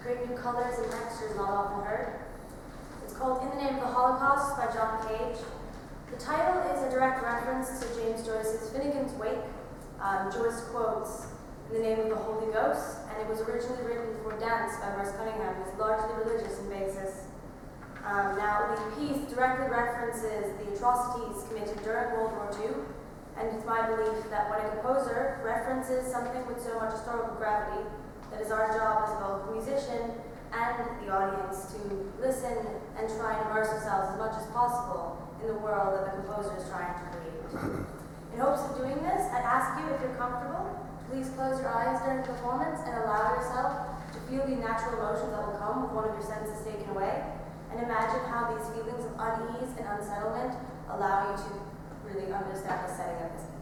create new colors and textures not often heard. It's called In the Name of the Holocaust by John Cage. The title is a direct reference to James Joyce's Finnegan's Wake. Joyce quotes In the Name of the Holy Ghost, and it was originally written for dance by Russ Cunningham, who's largely religious in basis. Now, the piece directly references the atrocities committed during World War II, and it's my belief that when a composer references something with so much historical gravity, that is our job as both the musician and the audience to listen and try and immerse ourselves as much as possible in the world that the composer is trying to create. In hopes of doing this, I ask you, if you're comfortable, please close your eyes during the performance and allow yourself to feel the natural emotions that will come with one of your senses taken away, and imagine how these feelings of unease and unsettlement allow you to really understand the setting of this